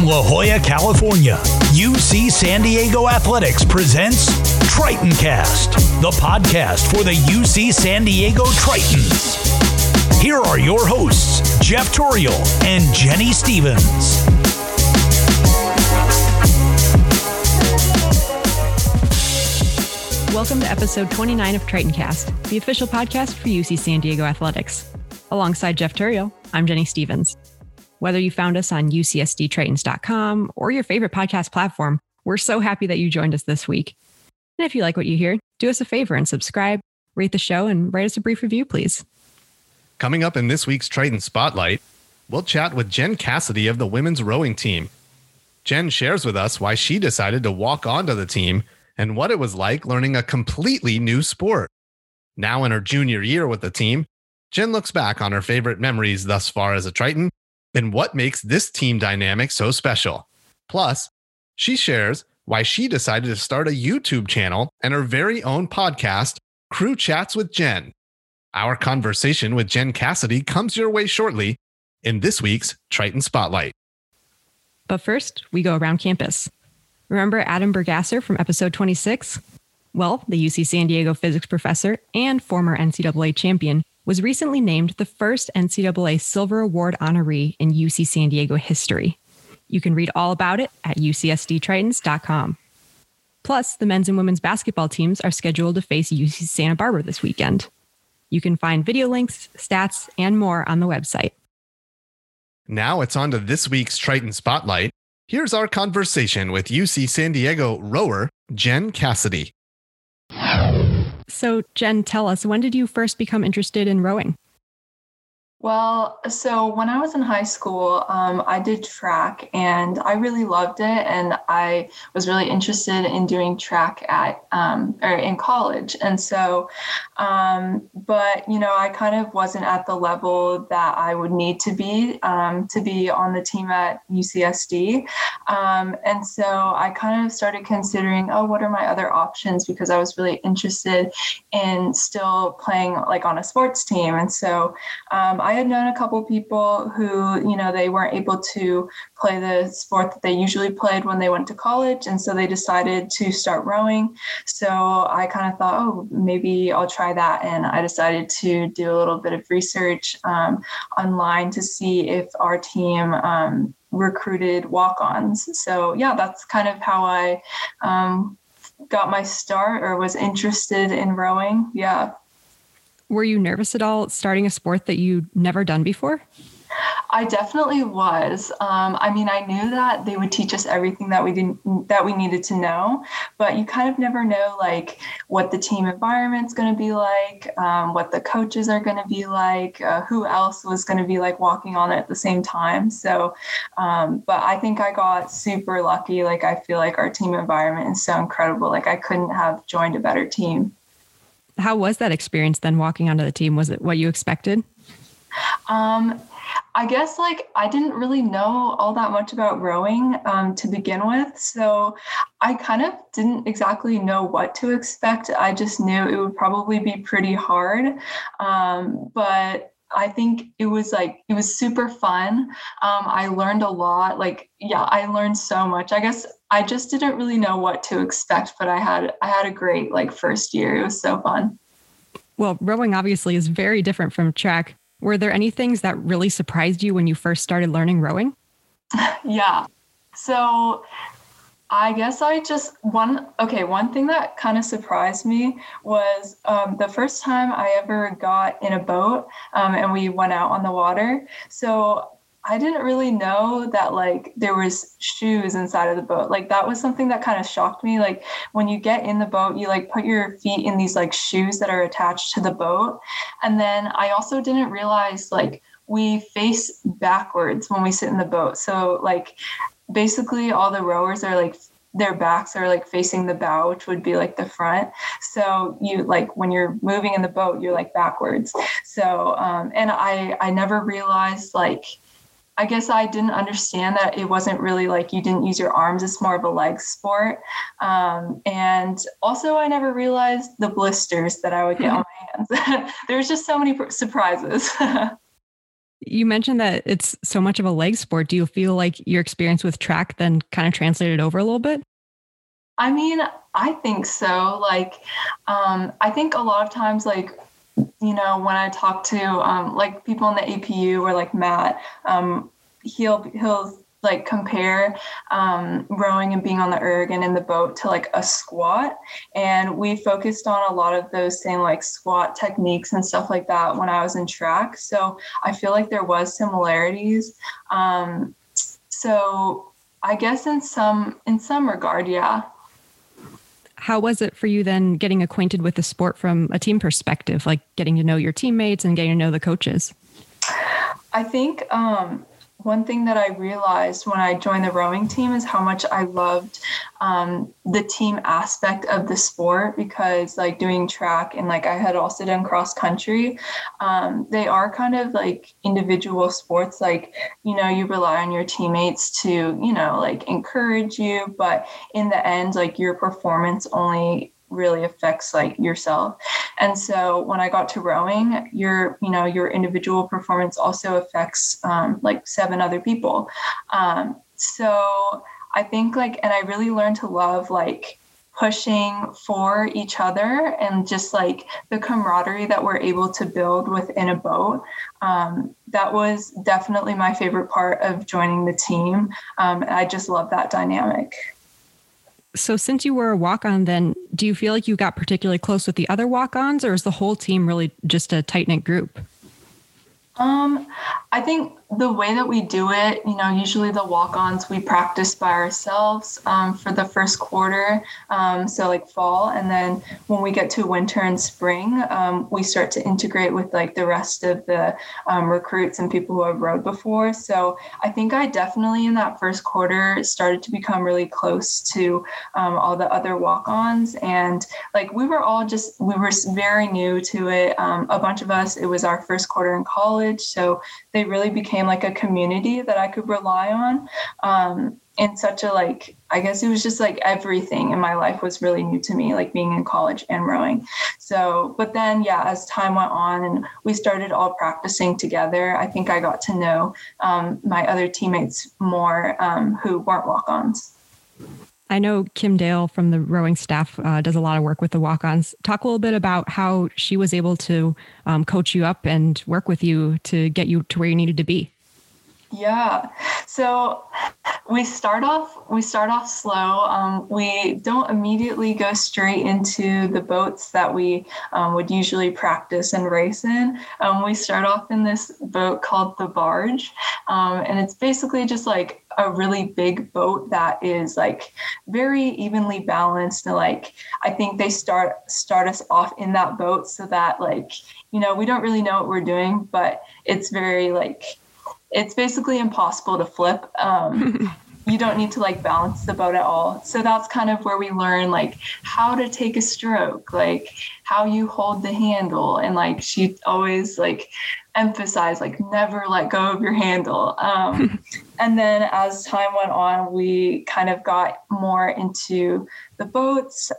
La Jolla, California, UC San Diego Athletics presents TritonCast, the podcast for the UC San Diego Tritons. Here are your hosts, Jeff Turiel and Jenny Stevens. Welcome to episode 29 of TritonCast, the official podcast for UC San Diego Athletics. Alongside Jeff Turiel, I'm Jenny Stevens. Whether you found us on ucsdtritons.com or your favorite podcast platform, we're so happy that you joined us this week. And if you like what you hear, do us a favor and subscribe, rate the show, and write us a brief review, please. Coming up in this week's Triton Spotlight, we'll chat with Jen Cassidy of the women's rowing team. Jen shares with us why she decided to walk onto the team and what it was like learning a completely new sport. Now in her junior year with the team, Jen looks back on her favorite memories thus far as a Triton and what makes this team dynamic so special. Plus, she shares why she decided to start a YouTube channel and her very own podcast, Crew Chats with Jen. Our conversation with Jen Cassidy comes your way shortly in this week's Triton Spotlight. But first, we go around campus. Remember Adam Bergasser from episode 26? Well, the UC San Diego physics professor and former NCAA champion was recently named the first NCAA Silver Award honoree in UC San Diego history. You can read all about it at ucsdtritons.com. Plus, the men's and women's basketball teams are scheduled to face UC Santa Barbara this weekend. You can find video links, stats, and more on the website. Now it's on to this week's Triton Spotlight. Here's our conversation with UC San Diego rower Jen Cassidy. So, Jen, tell us, when did you first become interested in rowing? Well, so when I was in high school, I did track and I really loved it. And I was really interested in doing track or in college. And so, but, I kind of wasn't at the level that I would need to be on the team at UCSD. And so I kind of started considering, what are my other options? Because I was really interested in still playing like on a sports team. And so, I had known a couple people who, they weren't able to play the sport that they usually played when they went to college. And so they decided to start rowing. So I kind of thought, maybe I'll try that. And I decided to do a little bit of research online to see if our team recruited walk-ons. So yeah, that's kind of how I got my start or was interested in rowing. Yeah. Were you nervous at all starting a sport that you'd never done before? I definitely was. I knew that they would teach us everything that we needed to know, but you kind of never know like what the team environment's going to be like, what the coaches are going to be like, who else was going to be like walking on it at the same time. So, but I think I got super lucky. Like, I feel like our team environment is so incredible. Like, I couldn't have joined a better team. How was that experience then walking onto the team? Was it what you expected? I guess I didn't really know all that much about rowing to begin with. So I kind of didn't exactly know what to expect. I just knew it would probably be pretty hard. But I think it was super fun. I learned a lot. I learned so much. I guess I just didn't really know what to expect, but I had a great first year. It was so fun. Well, rowing obviously is very different from track. Were there any things that really surprised you when you first started learning rowing? Yeah. So I guess one thing that kind of surprised me was the first time I ever got in a boat and we went out on the water. So I didn't really know that there was shoes inside of the boat. That was something that kind of shocked me. When you get in the boat, you put your feet in these shoes that are attached to the boat. And then I also didn't realize we face backwards when we sit in the boat. So basically all the rowers are their backs are facing the bow, which would be the front. So you when you're moving in the boat, you're backwards. So and I never realized I guess I didn't understand that it wasn't really you didn't use your arms. It's more of a leg sport. And also I never realized the blisters that I would get on my hands. There's just so many surprises. You mentioned that it's so much of a leg sport. Do you feel like your experience with track then kind of translated over a little bit? I mean, I think so. Like, I think a lot of times, like, when I talk to like people in the APU or like Matt, he'll like compare rowing and being on the erg and in the boat to like a squat. And we focused on a lot of those same like squat techniques and stuff like that when I was in track. So I feel like there was similarities. So I guess in some regard, yeah. How was it for you then getting acquainted with the sport from a team perspective, like getting to know your teammates and getting to know the coaches? I think one thing that I realized when I joined the rowing team is how much I loved the team aspect of the sport, because like doing track and like I had also done cross country, they are kind of like individual sports. Like, you rely on your teammates to, like encourage you, but in the end, like your performance only really affects like yourself. And so when I got to rowing, your individual performance also affects like 7 other people. So I think and I really learned to love like pushing for each other and just like the camaraderie that we're able to build within a boat. That was definitely my favorite part of joining the team. I just love that dynamic. So since you were a walk-on then, do you feel like you got particularly close with the other walk-ons, or is the whole team really just a tight-knit group? I think the way that we do it, usually the walk-ons, we practice by ourselves for the first quarter, so like fall. And then when we get to winter and spring, we start to integrate with like the rest of the recruits and people who have rowed before. So I think I definitely in that first quarter started to become really close to all the other walk-ons. And like we were very new to it. A bunch of us, it was our first quarter in college. So they really became like a community that I could rely on. In such a I guess it was just like everything in my life was really new to me, like being in college and rowing. So, but then, yeah, as time went on and we started all practicing together, I think I got to know my other teammates more who weren't walk-ons. I know Kim Dale from the rowing staff does a lot of work with the walk-ons. Talk a little bit about how she was able to coach you up and work with you to get you to where you needed to be. Yeah. So we start off slow. We don't immediately go straight into the boats that we would usually practice and race in. We start off in this boat called the barge. And it's basically just like a really big boat that is like very evenly balanced. And like, I think they start us off in that boat so that we don't really know what we're doing, but it's very it's basically impossible to flip. You don't need to balance the boat at all. So that's kind of where we learn how to take a stroke, how you hold the handle. And she always emphasized never let go of your handle. And then as time went on, we kind of got more into the boats.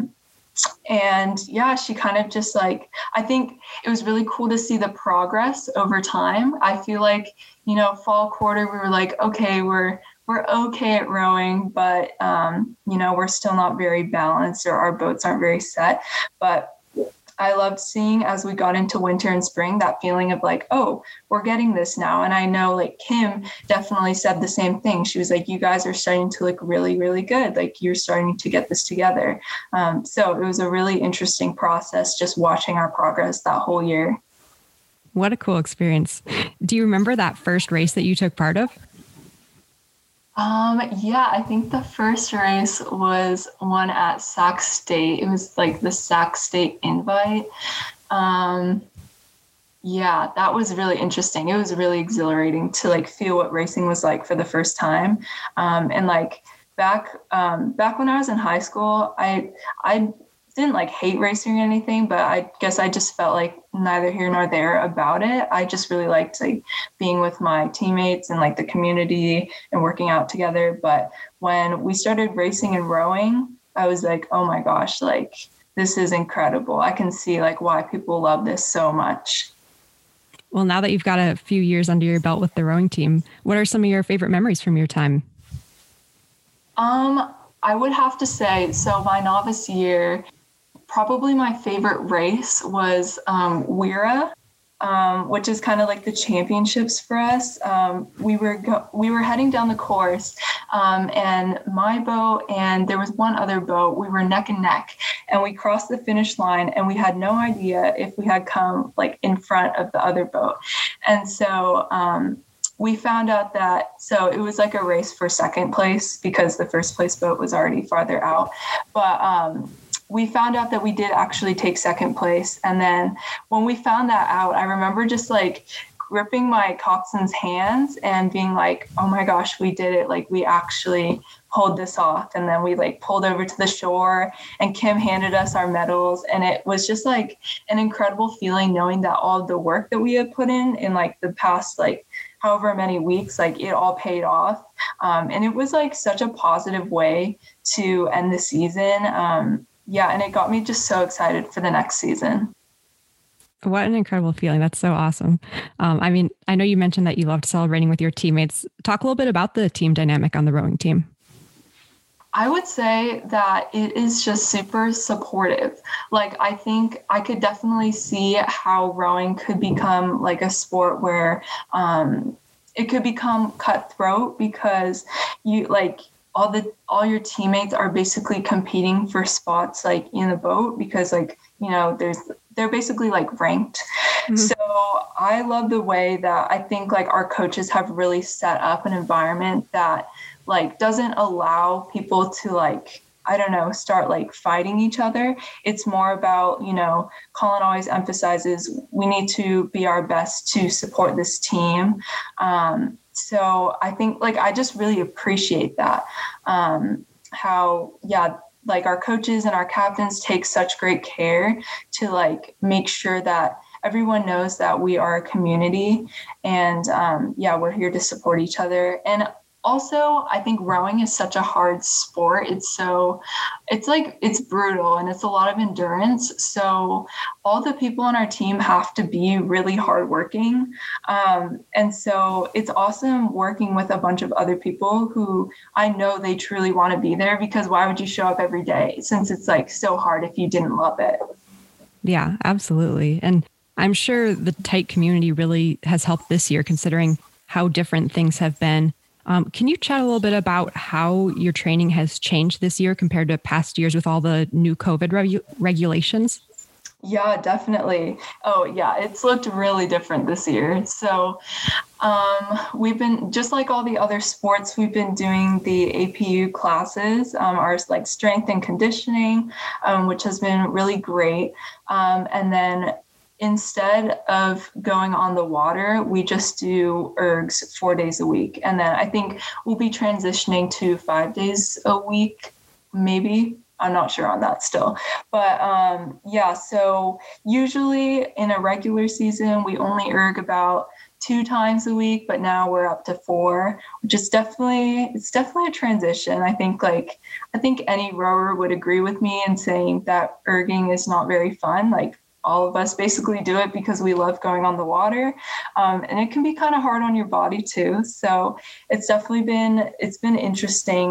And yeah, she kind of just I think it was really cool to see the progress over time. I feel fall quarter, we were okay, we're okay at rowing, but we're still not very balanced, or our boats aren't very set. But I loved seeing as we got into winter and spring, that feeling of oh, we're getting this now. And I know Kim definitely said the same thing. She was you guys are starting to look really, really good. You're starting to get this together. So it was a really interesting process just watching our progress that whole year. What a cool experience. Do you remember that first race that you took part of? Yeah, I think the first race was one at Sac State. It was the Sac State Invite. Yeah, that was really interesting. It was really exhilarating to feel what racing was like for the first time. And back when I was in high school, I didn't hate racing or anything, but I guess I just felt neither here nor there about it. I just really liked being with my teammates and the community and working out together. But when we started racing and rowing, I was oh my gosh, this is incredible. I can see why people love this so much. Well, now that you've got a few years under your belt with the rowing team, what are some of your favorite memories from your time? I would have to say, so my novice year, probably my favorite race was Wira, which is kind of like the championships for us. We were heading down the course, and my boat and there was one other boat. We were neck and neck, and we crossed the finish line, and we had no idea if we had come like in front of the other boat, and so. We found out that, so it was like a race for second place because the first place boat was already farther out. But we found out that we did actually take second place. And then when we found that out, I remember just like gripping my coxswain's hands and being like, oh my gosh, we did it. Like we actually pulled this off. And then we like pulled over to the shore and Kim handed us our medals. And it was just like an incredible feeling knowing that all of the work that we had put in like the past, like however many weeks, like it all paid off. And it was like such a positive way to end the season. And it got me just so excited for the next season. What an incredible feeling. That's so awesome. I mean, I know you mentioned that you loved celebrating with your teammates. Talk a little bit about the team dynamic on the rowing team. I would say that it is just super supportive. Like, I think I could definitely see how rowing could become like a sport where it could become cutthroat because you like all your teammates are basically competing for spots like in the boat because like, you know, they're basically like ranked. Mm-hmm. So I love the way that I think like our coaches have really set up an environment that like doesn't allow people to like, I don't know, start like fighting each other. It's more about, you know, Colin always emphasizes we need to be our best to support this team. So I think like I just really appreciate that. Like our coaches and our captains take such great care to like make sure that everyone knows that we are a community and we're here to support each other. And also, I think rowing is such a hard sport. It's brutal and it's a lot of endurance. So all the people on our team have to be really hardworking. And so it's awesome working with a bunch of other people who I know they truly want to be there because why would you show up every day since it's like so hard if you didn't love it? Yeah, absolutely. And I'm sure the tight community really has helped this year considering how different things have been. Can you chat a little bit about how your training has changed this year compared to past years with all the new COVID regulations? Yeah, definitely. Oh, yeah, it's looked really different this year. So we've been, just like all the other sports, we've been doing the APU classes, our like strength and conditioning, which has been really great. And then instead of going on the water, we just do ergs 4 days a week. And then I think we'll be transitioning to 5 days a week, maybe. I'm not sure on that still. But so usually in a regular season, we only erg about 2 times a week, but now we're up to 4, which is definitely a transition. I think any rower would agree with me in saying that erging is not very fun. Like, all of us basically do it because we love going on the water. And it can be kind of hard on your body too. So it's been interesting.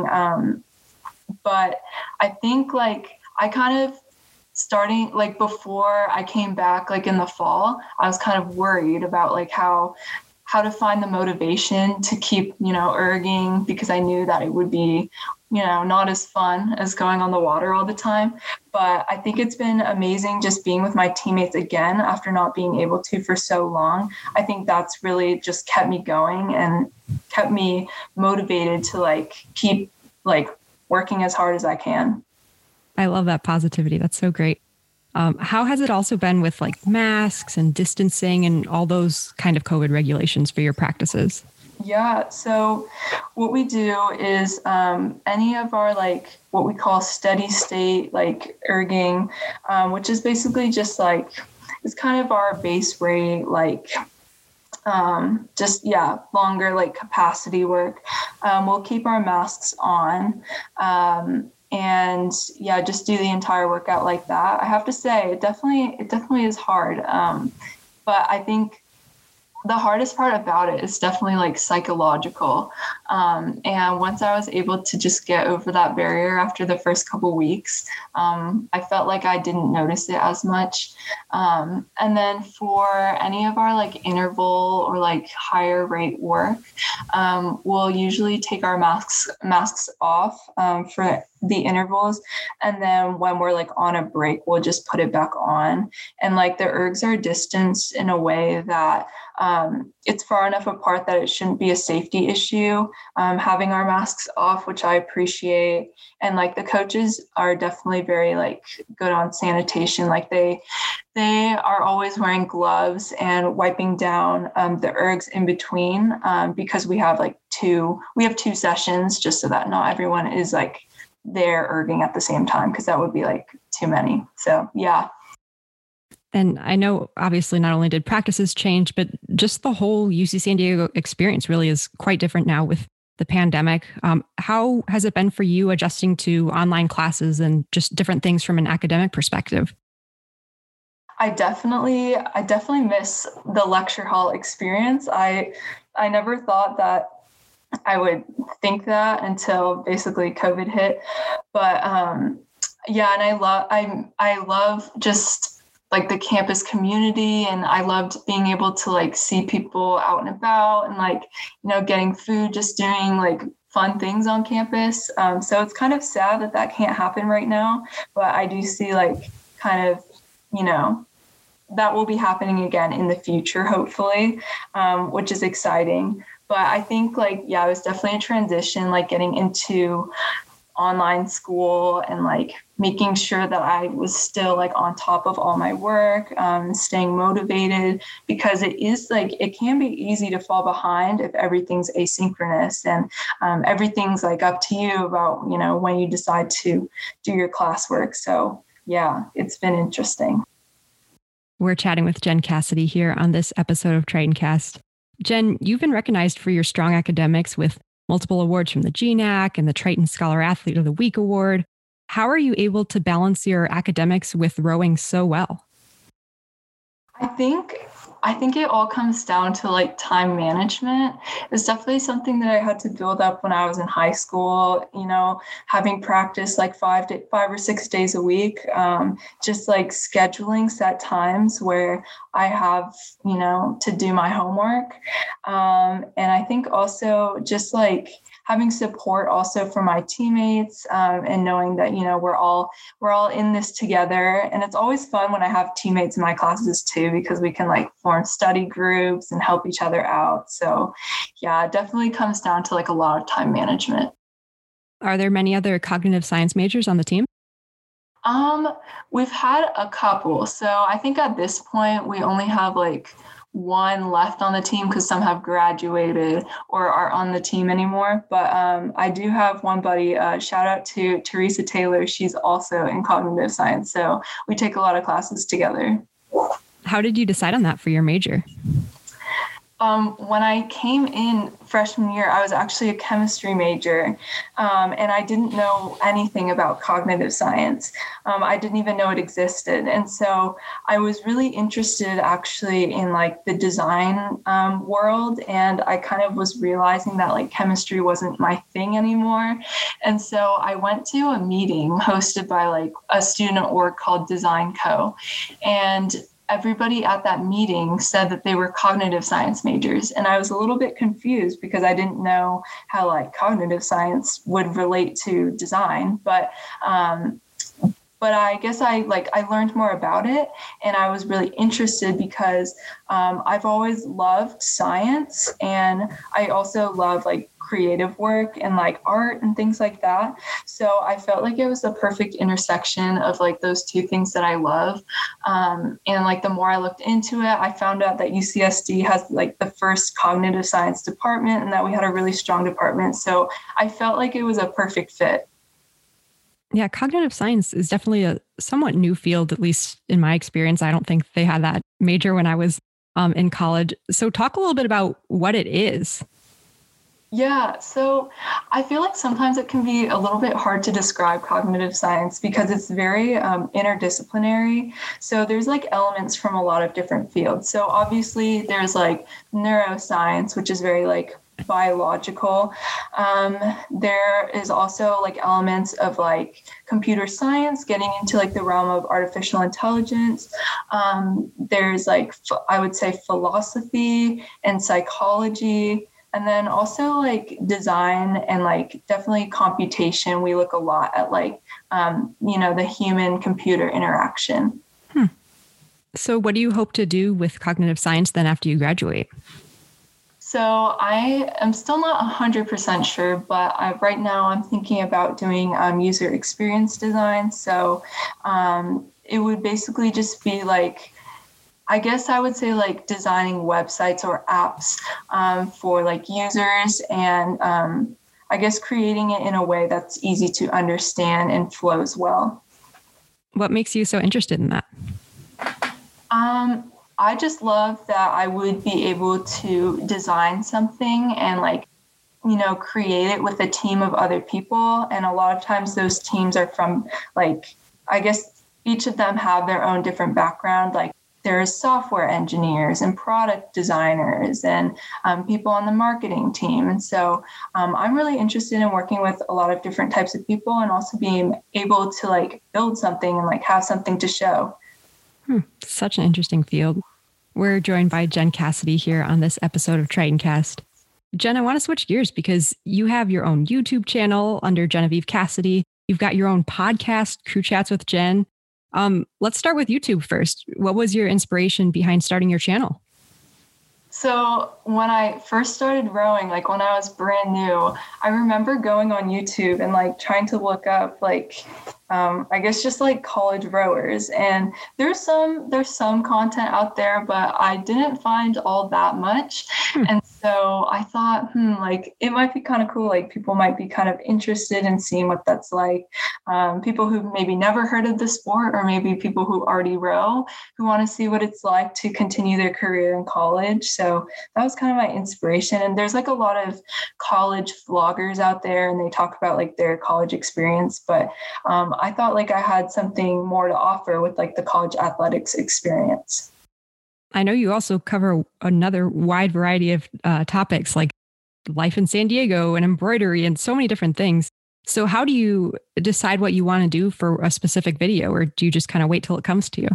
But I think like I kind of starting like before I came back, like in the fall, I was kind of worried about like how to find the motivation to keep, you know, erging because I knew that it would be, you know, not as fun as going on the water all the time. But I think it's been amazing just being with my teammates again after not being able to for so long. I think that's really just kept me going and kept me motivated to like keep like working as hard as I can. I love that positivity. That's so great. How has it also been with like masks and distancing and all those kind of COVID regulations for your practices? Yeah. So what we do is any of our like what we call steady state like erging, which is basically just like it's kind of our base rate, like longer like capacity work. We'll keep our masks on. And just do the entire workout like that. I have to say, it definitely is hard. But I think the hardest part about it is definitely like psychological. And once I was able to just get over that barrier after the first couple weeks, I felt like I didn't notice it as much. And then for any of our like interval or like higher rate work, we'll usually take our masks off for the intervals. And then when we're like on a break, we'll just put it back on. And like the ergs are distanced in a way that it's far enough apart that it shouldn't be a safety issue, having our masks off, which I appreciate. And like the coaches are definitely very like good on sanitation. Like they are always wearing gloves and wiping down the ergs in between, because we have two sessions, just so that not everyone is like there erging at the same time, because that would be like too many. So yeah. And I know obviously not only did practices change, but just the whole UC San Diego experience really is quite different now with the pandemic. How has it been for you adjusting to online classes and just different things from an academic perspective? I definitely miss the lecture hall experience. I never thought that I would think that until basically COVID hit. But yeah, and I love just like the campus community, and I loved being able to like see people out and about and like, you know, getting food, just doing like fun things on campus. So it's kind of sad that that can't happen right now, but I do see like kind of, you know, that will be happening again in the future, hopefully, which is exciting. But I think like, yeah, it was definitely a transition, like getting into online school and like making sure that I was still like on top of all my work, staying motivated, because it is like, it can be easy to fall behind if everything's asynchronous and everything's like up to you about, you know, when you decide to do your classwork. So yeah, it's been interesting. We're chatting with Jen Cassidy here on this episode of TritonCast. Jen, you've been recognized for your strong academics with multiple awards from the GNAC and the Triton Scholar Athlete of the Week Award. How are you able to balance your academics with rowing so well? I think it all comes down to like time management. It's definitely something that I had to build up when I was in high school, you know, having practice like 5 or 6 days a week, just like scheduling set times where I have, you know, to do my homework. And I think also just like having support also from my teammates, and knowing that, you know, we're all in this together. And it's always fun when I have teammates in my classes too, because we can like form study groups and help each other out. So yeah, it definitely comes down to like a lot of time management. Are there many other cognitive science majors on the team? We've had a couple. So I think at this point we only have like one left on the team, because some have graduated or are on the team anymore. But I do have one buddy, shout out to Teresa Taylor. She's also in cognitive science. So we take a lot of classes together. How did you decide on that for your major? When I came in freshman year, I was actually a chemistry major, and I didn't know anything about cognitive science. I didn't even know it existed. And so I was really interested actually in like the design world. And I kind of was realizing that like chemistry wasn't my thing anymore. And so I went to a meeting hosted by like a student org called Design Co. And everybody at that meeting said that they were cognitive science majors. And I was a little bit confused because I didn't know how like cognitive science would relate to design. But I guess I learned more about it, and I was really interested because I've always loved science, and I also love like creative work and like art and things like that. So I felt like it was the perfect intersection of like those two things that I love. And like the more I looked into it, I found out that UCSD has like the first cognitive science department, and that we had a really strong department. So I felt like it was a perfect fit. Yeah, cognitive science is definitely a somewhat new field, at least in my experience. I don't think they had that major when I was in college. So talk a little bit about what it is. Yeah, so I feel like sometimes it can be a little bit hard to describe cognitive science because it's very interdisciplinary. So there's like elements from a lot of different fields. So obviously there's like neuroscience, which is very like biological. There is also like elements of like computer science, getting into like the realm of artificial intelligence. There's like, I would say philosophy and psychology. And then also like design and like definitely computation. We look a lot at like, the human computer interaction. So what do you hope to do with cognitive science then after you graduate? So I am still not 100% sure, but right now I'm thinking about doing user experience design. So it would basically just be like, I guess I would say like designing websites or apps for like users and I guess creating it in a way that's easy to understand and flows well. What makes you so interested in that? I just love that I would be able to design something and like, create it with a team of other people. And a lot of times those teams are from like, I guess each of them have their own different background. Like there's software engineers and product designers and people on the marketing team. And so I'm really interested in working with a lot of different types of people and also being able to like build something and like have something to show. Such an interesting field. We're joined by Jen Cassidy here on this episode of TritonCast. Jen, I want to switch gears because you have your own YouTube channel under Genevieve Cassidy. You've got your own podcast, Crew Chats with Jen. Let's start with YouTube first. What was your inspiration behind starting your channel? So when I first started rowing, like when I was brand new, I remember going on YouTube and like trying to look up like, I guess just like college rowers. And there's some content out there, but I didn't find all that much. And so I thought, like it might be kind of cool. Like people might be kind of interested in seeing what that's like. People who've maybe never heard of the sport, or maybe people who already row, who want to see what it's like to continue their career in college. So that was kind of my inspiration. And there's like a lot of college vloggers out there and they talk about like their college experience. But I thought like I had something more to offer with like the college athletics experience. I know you also cover another wide variety of topics like life in San Diego and embroidery and so many different things. So how do you decide what you want to do for a specific video, or do you just kind of wait till it comes to you?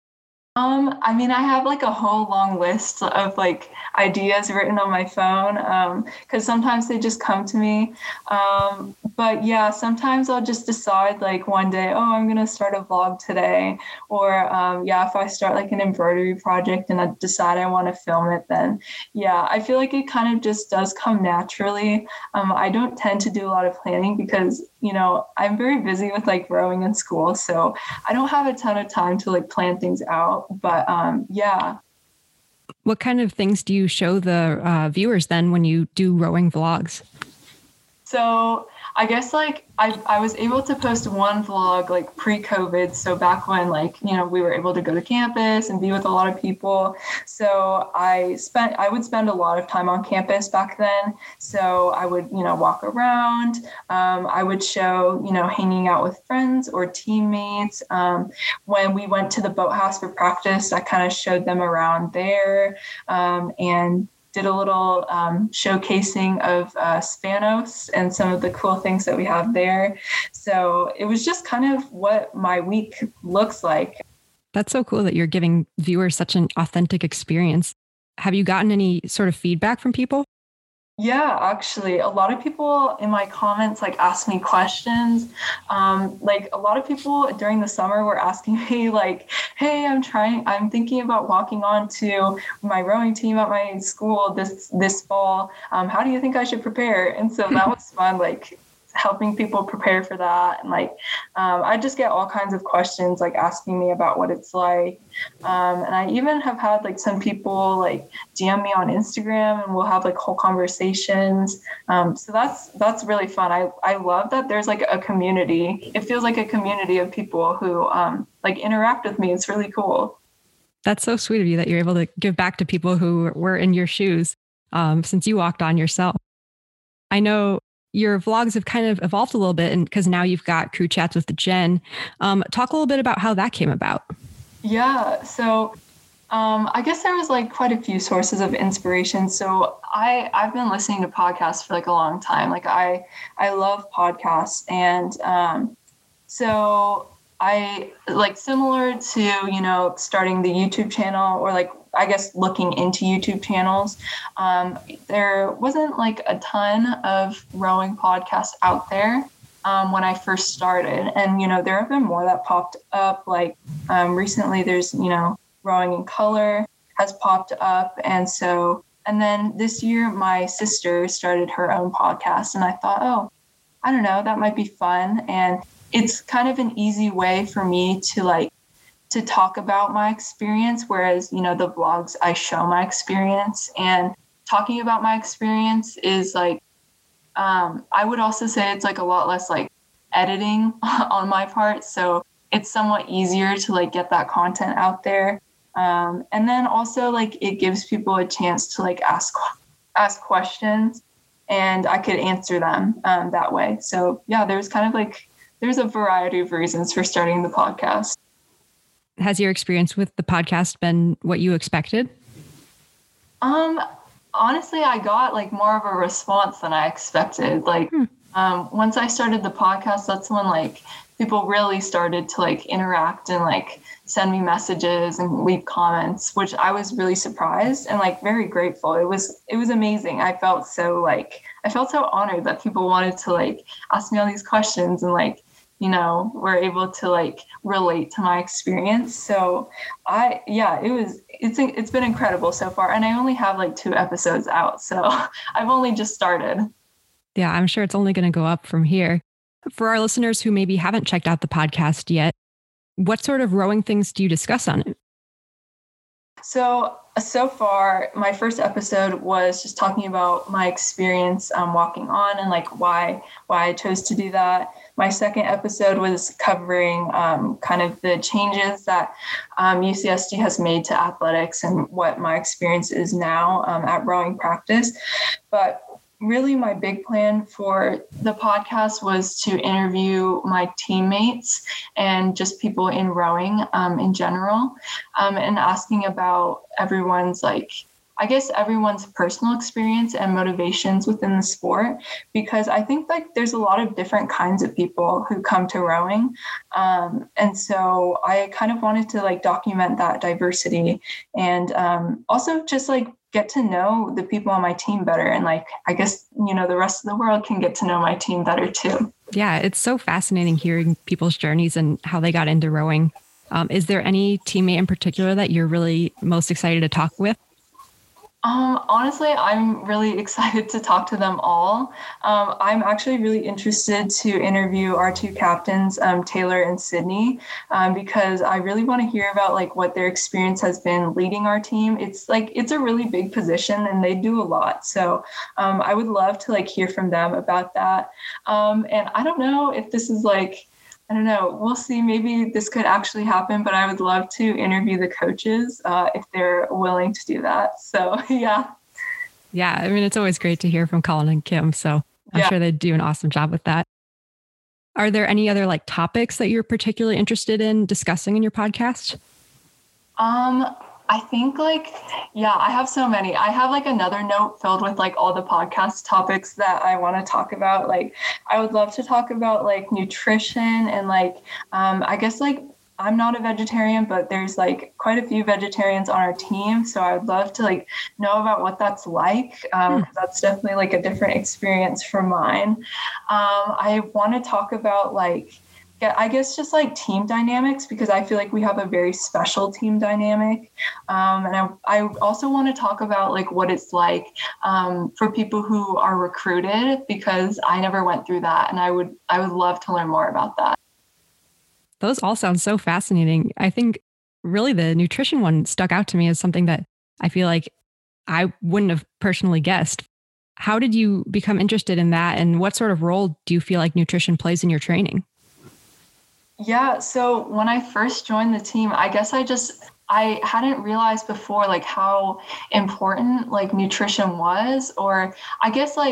I mean, I have like a whole long list of like ideas written on my phone because sometimes they just come to me. But yeah, sometimes I'll just decide like one day, oh, I'm going to start a vlog today. Or if I start like an embroidery project and I decide I want to film it, then yeah, I feel like it kind of just does come naturally. I don't tend to do a lot of planning because, I'm very busy with like rowing in school. So I don't have a ton of time to like plan things out. But yeah. What kind of things do you show the viewers then when you do rowing vlogs? So I guess like I was able to post one vlog like pre-COVID. So back when like, we were able to go to campus and be with a lot of people. So I would spend a lot of time on campus back then. So I would, walk around. I would show, hanging out with friends or teammates. When we went to the boathouse for practice, I kind of showed them around there and did a little showcasing of Spanos and some of the cool things that we have there. So it was just kind of what my week looks like. That's so cool that you're giving viewers such an authentic experience. Have you gotten any sort of feedback from people? Yeah, actually, a lot of people in my comments like ask me questions. Like a lot of people during the summer were asking me like, hey, I'm thinking about walking on to my rowing team at my school this fall. How do you think I should prepare? And so that was fun, like helping people prepare for that. And like, I just get all kinds of questions like asking me about what it's like. And I even have had like some people like DM me on Instagram and we'll have like whole conversations. So that's really fun. I love that there's like a community. It feels like a community of people who like interact with me. It's really cool. That's so sweet of you that you're able to give back to people who were in your shoes since you walked on yourself. I know your vlogs have kind of evolved a little bit, and because now you've got Crew Chats with Jen. Talk a little bit about how that came about. Yeah, so I guess there was like quite a few sources of inspiration. So I've been listening to podcasts for like a long time. Like I love podcasts, and so I like, similar to, you know, starting the YouTube channel, or like, I guess looking into YouTube channels, there wasn't like a ton of rowing podcasts out there when I first started. And, you know, there have been more that popped up. Like recently there's, you know, Rowing in Color has popped up. And then this year my sister started her own podcast, and I thought, oh, I don't know, that might be fun. And it's kind of an easy way for me to talk about my experience, whereas, you know, the vlogs, I show my experience, and talking about my experience is like, I would also say it's like a lot less like editing on my part. So it's somewhat easier to like get that content out there. And then also like it gives people a chance to like ask questions, and I could answer them that way. So yeah, there's a variety of reasons for starting the podcast. Has your experience with the podcast been what you expected? Honestly, I got like more of a response than I expected. Like, once I started the podcast, that's when like people really started to like interact and like send me messages and leave comments, which I was really surprised and like very grateful. It was amazing. I felt so honored that people wanted to like ask me all these questions, and like, you know, were able to like relate to my experience. So it's been incredible so far. And I only have like 2 episodes out, so I've only just started. Yeah, I'm sure it's only going to go up from here. For our listeners who maybe haven't checked out the podcast yet, what sort of rowing things do you discuss on it? So far, my first episode was just talking about my experience walking on, and like why I chose to do that. My second episode was covering kind of the changes that UCSD has made to athletics and what my experience is now at rowing practice. But really, my big plan for the podcast was to interview my teammates and just people in rowing in general, and asking about everyone's personal experience and motivations within the sport, because I think like there's a lot of different kinds of people who come to rowing. And so I kind of wanted to like document that diversity, and also just like get to know the people on my team better. And like, I guess, you know, the rest of the world can get to know my team better too. Yeah, it's so fascinating hearing people's journeys and how they got into rowing. Is there any teammate in particular that you're really most excited to talk with? Honestly, I'm really excited to talk to them all. I'm actually really interested to interview our 2 captains, Taylor and Sydney, because I really want to hear about like what their experience has been leading our team. It's a really big position, and they do a lot. So I would love to like hear from them about that. And I don't know if this is like, I don't know. We'll see. Maybe this could actually happen, but I would love to interview the coaches if they're willing to do that. So, yeah. Yeah. I mean, it's always great to hear from Colin and Kim. So I'm sure they do an awesome job with that. Are there any other like topics that you're particularly interested in discussing in your podcast? I think I have so many. I have like another note filled with like all the podcast topics that I want to talk about. Like, I would love to talk about like nutrition and like, I guess like I'm not a vegetarian, but there's like quite a few vegetarians on our team. So I would love to like know about what that's like. That's definitely like a different experience from mine. I want to talk about like, I guess just like team dynamics, because I feel like we have a very special team dynamic. And I also want to talk about like what it's like for people who are recruited, because I never went through that. And I would love to learn more about that. Those all sound so fascinating. I think really the nutrition one stuck out to me as something that I feel like I wouldn't have personally guessed. How did you become interested in that? And what sort of role do you feel like nutrition plays in your training? Yeah, so when I first joined the team, I guess I hadn't realized before like how important like nutrition was, or I guess like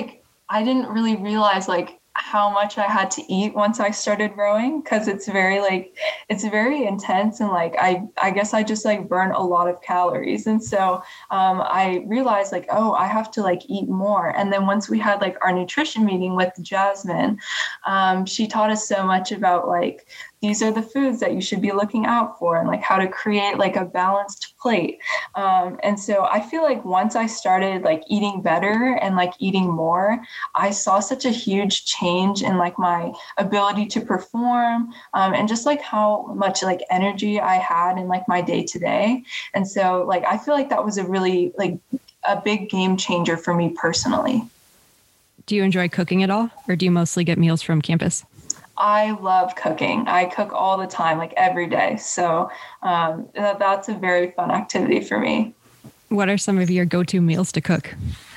I didn't really realize like how much I had to eat once I started rowing, because it's very intense, and like I guess I just like burn a lot of calories. And so I realized like, oh, I have to like eat more. And then once we had like our nutrition meeting with Jasmine, she taught us so much about like, these are the foods that you should be looking out for, and like how to create like a balanced plate. And so I feel like once I started like eating better and like eating more, I saw such a huge change in like my ability to perform, and just like how much like energy I had in like my day to day. And so like, I feel like that was a really like a big game changer for me personally. Do you enjoy cooking at all, or do you mostly get meals from campus? I love cooking. I cook all the time, like every day. So that's a very fun activity for me. What are some of your go-to meals to cook?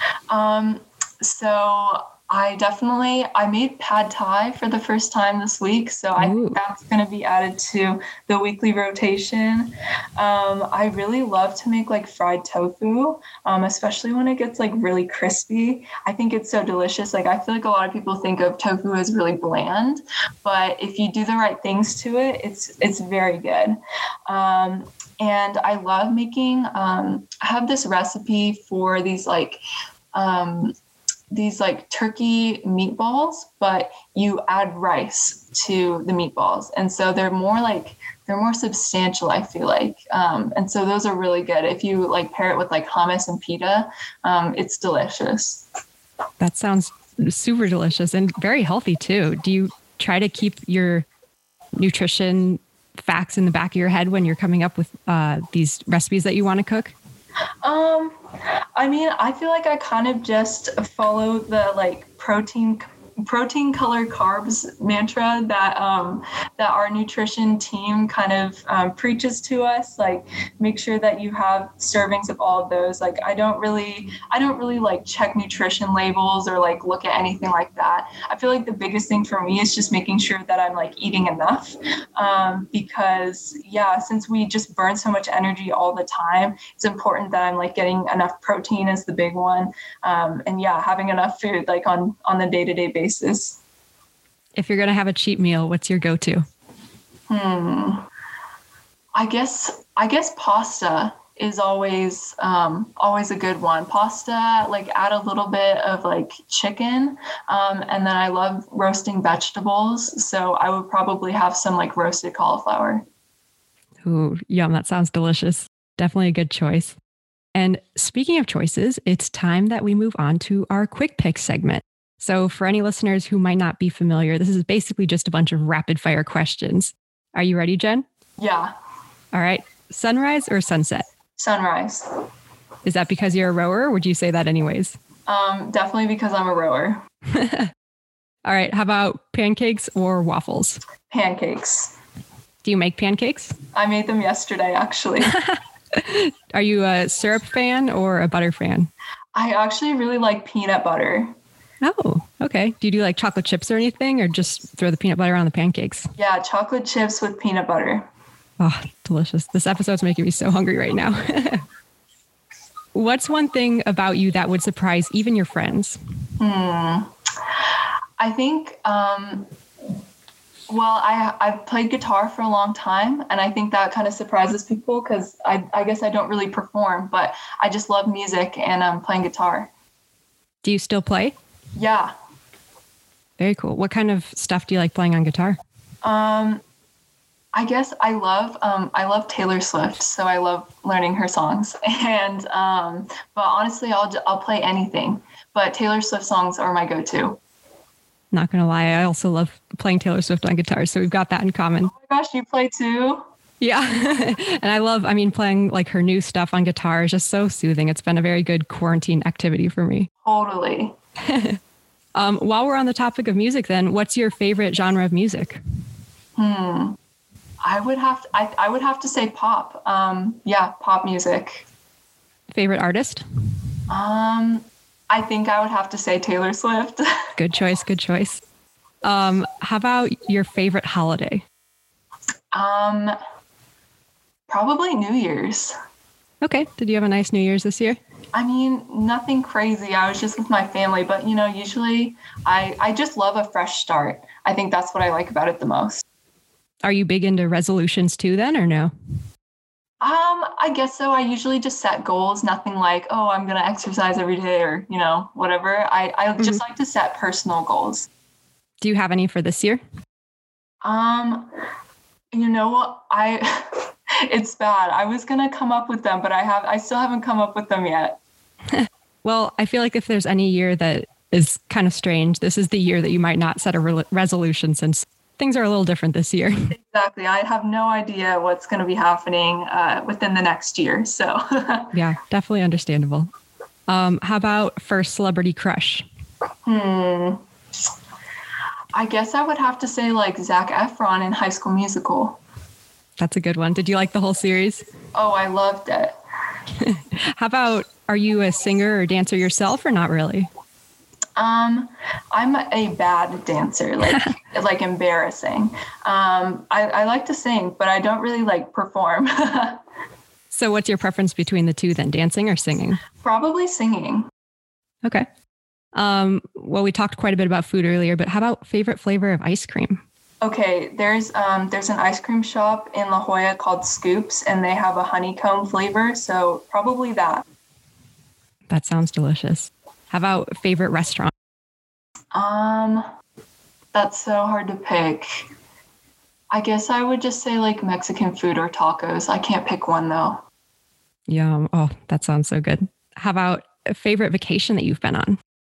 So I made pad thai for the first time this week. So I think that's going to be added to the weekly rotation. I really love to make like fried tofu, especially when it gets like really crispy. I think it's so delicious. Like I feel like a lot of people think of tofu as really bland, but if you do the right things to it, it's very good. And I love making, I have this recipe for these turkey meatballs, but you add rice to the meatballs. And so they're more substantial, I feel like. And so those are really good. If you like pair it with like hummus and pita, it's delicious. That sounds super delicious and very healthy too. Do you try to keep your nutrition facts in the back of your head when you're coming up with these recipes that you want to cook? I mean, I feel like I kind of just follow the like protein color carbs mantra that our nutrition team kind of preaches to us. Like, make sure that you have servings of all of those. Like, I don't really like check nutrition labels or like look at anything like that. I feel like the biggest thing for me is just making sure that I'm like eating enough, because since we just burn so much energy all the time, it's important that I'm like getting enough protein is the big one, and having enough food like on the day-to-day basis. If you're going to have a cheat meal, what's your go-to? I guess pasta is always a good one. Pasta, like add a little bit of like chicken. And then I love roasting vegetables. So I would probably have some like roasted cauliflower. Ooh, yum. That sounds delicious. Definitely a good choice. And speaking of choices, it's time that we move on to our quick pick segment. So for any listeners who might not be familiar, this is basically just a bunch of rapid fire questions. Are you ready, Jen? Yeah. All right. Sunrise or sunset? Sunrise. Is that because you're a rower, or would you say that anyways? Definitely because I'm a rower. All right. How about pancakes or waffles? Pancakes. Do you make pancakes? I made them yesterday, actually. Are you a syrup fan or a butter fan? I actually really like peanut butter. Oh, okay. Do you do like chocolate chips or anything, or just throw the peanut butter on the pancakes? Yeah, chocolate chips with peanut butter. Oh, delicious. This episode's making me so hungry right now. What's one thing about you that would surprise even your friends? I think, I've played guitar for a long time, and I think that kind of surprises people because I guess I don't really perform, but I just love music and playing guitar. Do you still play? Yeah. Very cool. What kind of stuff do you like playing on guitar? I guess I love Taylor Swift, so I love learning her songs. And but honestly, I'll play anything. But Taylor Swift songs are my go-to. Not gonna lie, I also love playing Taylor Swift on guitar, so we've got that in common. Oh my gosh, you play too? Yeah. And playing like her new stuff on guitar is just so soothing. It's been a very good quarantine activity for me. Totally. While we're on the topic of music then, what's your favorite genre of music? I would have to say pop. Pop music. Favorite artist? I think I would have to say Taylor Swift. Good choice. How about your favorite holiday? Probably New Year's. Okay. Did you have a nice New Year's this year? I mean, nothing crazy. I was just with my family, but usually I just love a fresh start. I think that's what I like about it the most. Are you big into resolutions too then, or no? I guess so. I usually just set goals, nothing like, oh, I'm going to exercise every day or, whatever. I just like to set personal goals. Do you have any for this year? It's bad. I was going to come up with them, but I still haven't come up with them yet. Well, I feel like if there's any year that is kind of strange, this is the year that you might not set a resolution since things are a little different this year. Exactly. I have no idea what's going to be happening within the next year. So yeah, definitely understandable. How about first celebrity crush? I guess I would have to say like Zac Efron in High School Musical. That's a good one. Did you like the whole series? Oh, I loved it. How about, are you a singer or dancer yourself or not really? I'm a bad dancer, like embarrassing. I like to sing, but I don't really like perform. So what's your preference between the two then, dancing or singing? Probably singing. Okay. Well, we talked quite a bit about food earlier, but how about favorite flavor of ice cream? Okay, there's an ice cream shop in La Jolla called Scoops, and they have a honeycomb flavor, so probably that. That sounds delicious. How about favorite restaurant? That's so hard to pick. I guess I would just say like Mexican food or tacos. I can't pick one though. Yeah. Oh, that sounds so good. How about a favorite vacation that you've been on?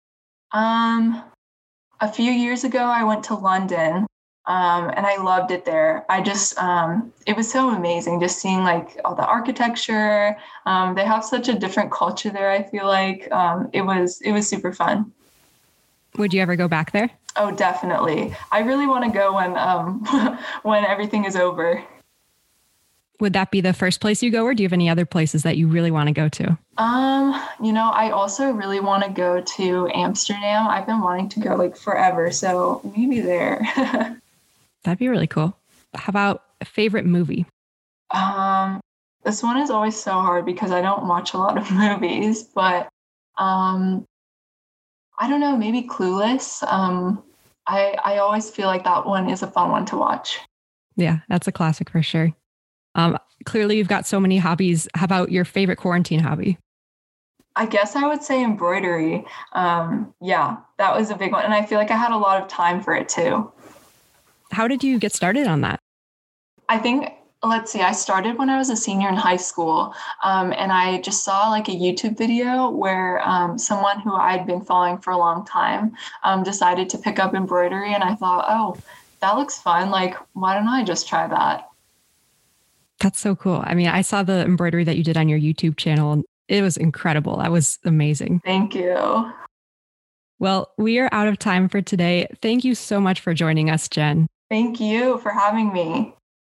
A few years ago, I went to London. And I loved it there. It was so amazing just seeing like all the architecture. They have such a different culture there. I feel like it was super fun. Would you ever go back there? Oh, definitely. I really want to go when everything is over. Would that be the first place you go, or do you have any other places that you really want to go to? I also really want to go to Amsterdam. I've been wanting to go like forever, so maybe there. That'd be really cool. How about a favorite movie? This one is always so hard because I don't watch a lot of movies, but I don't know, maybe Clueless. I always feel like that one is a fun one to watch. Yeah, that's a classic for sure. Clearly you've got so many hobbies. How about your favorite quarantine hobby? I guess I would say embroidery. Yeah, that was a big one. And I feel like I had a lot of time for it too. How did you get started on that? I think, I started when I was a senior in high school. And I just saw like a YouTube video where someone who I'd been following for a long time decided to pick up embroidery. And I thought, oh, that looks fun. Like, why don't I just try that? That's so cool. I mean, I saw the embroidery that you did on your YouTube channel and it was incredible. That was amazing. Thank you. Well, we are out of time for today. Thank you so much for joining us, Jen. Thank you for having me.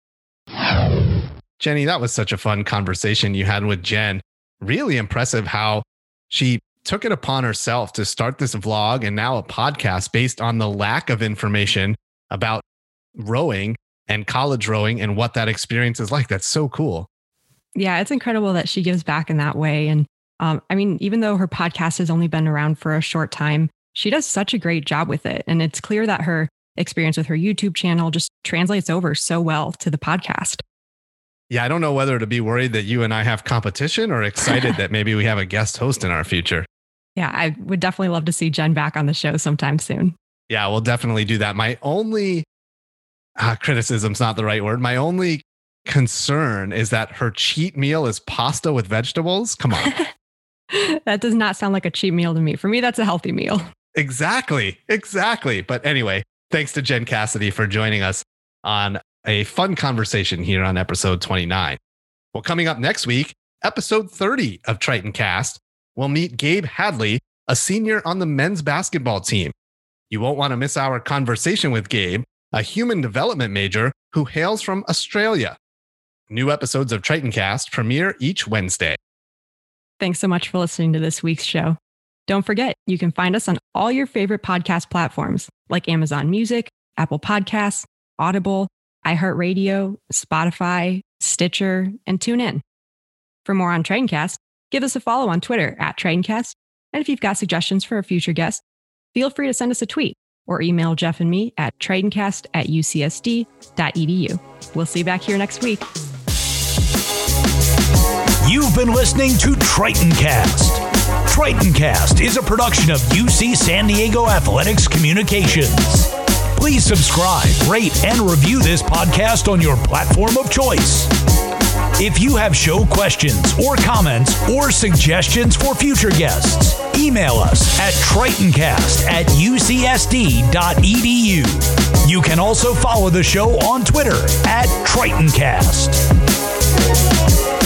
Jenny, that was such a fun conversation you had with Jen. Really impressive how she took it upon herself to start this vlog and now a podcast based on the lack of information about rowing and college rowing and what that experience is like. That's so cool. Yeah, it's incredible that she gives back in that way. And even though her podcast has only been around for a short time, she does such a great job with it. And it's clear that her experience with her YouTube channel just translates over so well to the podcast. Yeah, I don't know whether to be worried that you and I have competition or excited that maybe we have a guest host in our future. Yeah, I would definitely love to see Jen back on the show sometime soon. Yeah, we'll definitely do that. My only criticism's not the right word. My only concern is that her cheat meal is pasta with vegetables. Come on. That does not sound like a cheat meal to me. For me, that's a healthy meal. Exactly. But anyway, thanks to Jen Cassidy for joining us on a fun conversation here on episode 29. Well, coming up next week, episode 30 of Triton Cast, we'll meet Gabe Hadley, a senior on the men's basketball team. You won't want to miss our conversation with Gabe, a human development major who hails from Australia. New episodes of Triton Cast premiere each Wednesday. Thanks so much for listening to this week's show. Don't forget, you can find us on all your favorite podcast platforms like Amazon Music, Apple Podcasts, Audible, iHeartRadio, Spotify, Stitcher, and TuneIn. For more on Triton Cast, Give us a follow on Twitter at TritonCast. And if you've got suggestions for a future guest, feel free to send us a tweet or email Jeff and me at tritoncast@ucsd.edu. We'll see you back here next week. You've been listening to TritonCast. TritonCast is a production of UC San Diego Athletics Communications. Please subscribe, rate, and review this podcast on your platform of choice. If you have show questions or comments or suggestions for future guests, email us at tritoncast@ucsd.edu. You can also follow the show on Twitter at TritonCast.